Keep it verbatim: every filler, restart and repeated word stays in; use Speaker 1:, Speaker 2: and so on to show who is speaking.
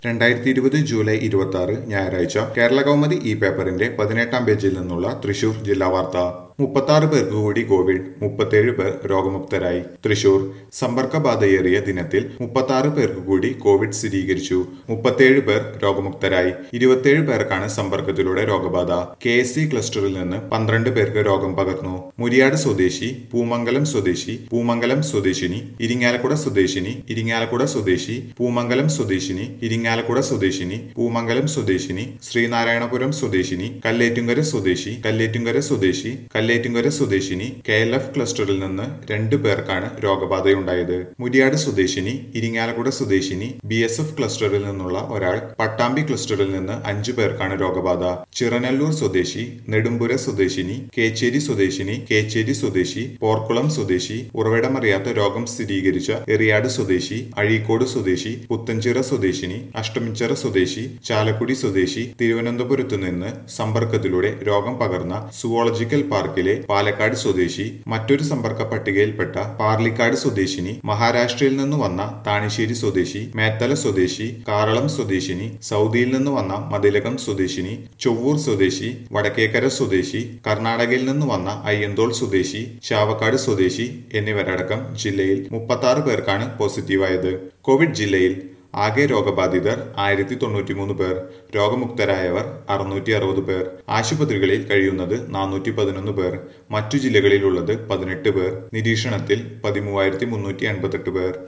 Speaker 1: രണ്ടായിരത്തി ഇരുപത് ജൂലൈ ഇരുപത്തി ആറ് ഞായറാഴ്ച കേരള കൗമുദി ഈ പേപ്പറിന്റെ പതിനെട്ടാം പേജിൽ നിന്നുള്ള തൃശൂർ ജില്ലാ വാർത്ത. മുപ്പത്തി ആറ് പേർക്ക് കൂടി കോവിഡ്, മുപ്പത്തേഴ് പേർ രോഗമുക്തരായി. തൃശൂർ സമ്പർക്കബാധയേറിയ ദിനത്തിൽ മുപ്പത്തി ആറ് പേർക്ക് കൂടി കോവിഡ് സ്ഥിരീകരിച്ചു. മുപ്പത്തേഴ് പേർ രോഗമുക്തരായി. ഇരുപത്തിയേഴ് പേർക്കാണ് സമ്പർക്കത്തിലൂടെ രോഗബാധ. കെ എസ് സി ക്ലസ്റ്ററിൽ നിന്ന് പന്ത്രണ്ട് പേർക്ക് രോഗം പകർന്നു. മുരിയാട് സ്വദേശി, പൂമംഗലം സ്വദേശി, പൂമംഗലം സ്വദേശിനി, ഇരിങ്ങാലക്കുട സ്വദേശിനി, ഇരിങ്ങാലക്കുട സ്വദേശി, പൂമംഗലം സ്വദേശിനി, ഇരിങ്ങാലക്കുട സ്വദേശിനി, പൂമംഗലം സ്വദേശിനി, ശ്രീനാരായണപുരം സ്വദേശിനി, കല്ലേറ്റുങ്കര സ്വദേശി, കല്ലേറ്റുങ്കര സ്വദേശി, കല്ലേറ്റുങ്കര സ്വദേശിനി. കെ എൽ എഫ് ക്ലസ്റ്ററിൽ നിന്ന് രണ്ടു പേർക്കാണ് രോഗബാധയുണ്ടായത്. മുരിയാട് സ്വദേശിനി, ഇരിങ്ങാലക്കുട സ്വദേശിനി, ബി എസ് എഫ് ക്ലസ്റ്ററിൽ നിന്നുള്ള ഒരാൾ, പട്ടാമ്പി ക്ലസ്റ്ററിൽ നിന്ന് അഞ്ചു പേർക്കാണ് രോഗബാധ. ചിറനല്ലൂർ സ്വദേശി, നെടുമ്പുര സ്വദേശിനി, കേച്ചേരി സ്വദേശിനി, കേച്ചേരി സ്വദേശി, പോർക്കുളം സ്വദേശി, ഉറവിടമറിയാത്ത രോഗം സ്ഥിരീകരിച്ച എറിയാട് സ്വദേശി, അഴീക്കോട് സ്വദേശി, പുത്തൻചിറ സ്വദേശിനി, അഷ്ടമിച്ചിറ സ്വദേശി, ചാലക്കുടി സ്വദേശി. തിരുവനന്തപുരത്തു നിന്ന് സമ്പർക്കത്തിലൂടെ രോഗം പകർന്ന സുവോളജിക്കൽ പാർക്കിലെ പാലക്കാട് സ്വദേശി. മറ്റൊരു സമ്പർക്ക പട്ടികയിൽപ്പെട്ട പാർലിക്കാട് സ്വദേശിനി, മഹാരാഷ്ട്രയിൽ നിന്ന് വന്ന താണിശ്ശേരി സ്വദേശി, മേത്തല സ്വദേശി, കാറളം സ്വദേശിനി, സൗദിയിൽ നിന്ന് വന്ന മതിലകം സ്വദേശിനി, ചൊവ്വൂർ സ്വദേശി, വടക്കേക്കര സ്വദേശി, കർണാടകയിൽ നിന്ന് വന്ന അയ്യന്തോൾ സ്വദേശി, ചാവക്കാട് സ്വദേശി എന്നിവരടക്കം ജില്ലയിൽ മുപ്പത്തി ആറ് പേർക്കാണ് പോസിറ്റീവായത്. കോവിഡ് ജില്ലയിൽ ആകെ രോഗബാധിതർ ആയിരത്തി തൊണ്ണൂറ്റി മൂന്ന് പേർ. രോഗമുക്തരായവർ അറുന്നൂറ്റി അറുപത് പേർ. ആശുപത്രികളിൽ കഴിയുന്നത് നാനൂറ്റി പതിനൊന്ന് പേർ. മറ്റു ജില്ലകളിലുള്ളത് പതിനെട്ട് പേർ. നിരീക്ഷണത്തിൽ പതിമൂവായിരത്തി മുന്നൂറ്റി എൺപത്തെട്ട് പേർ.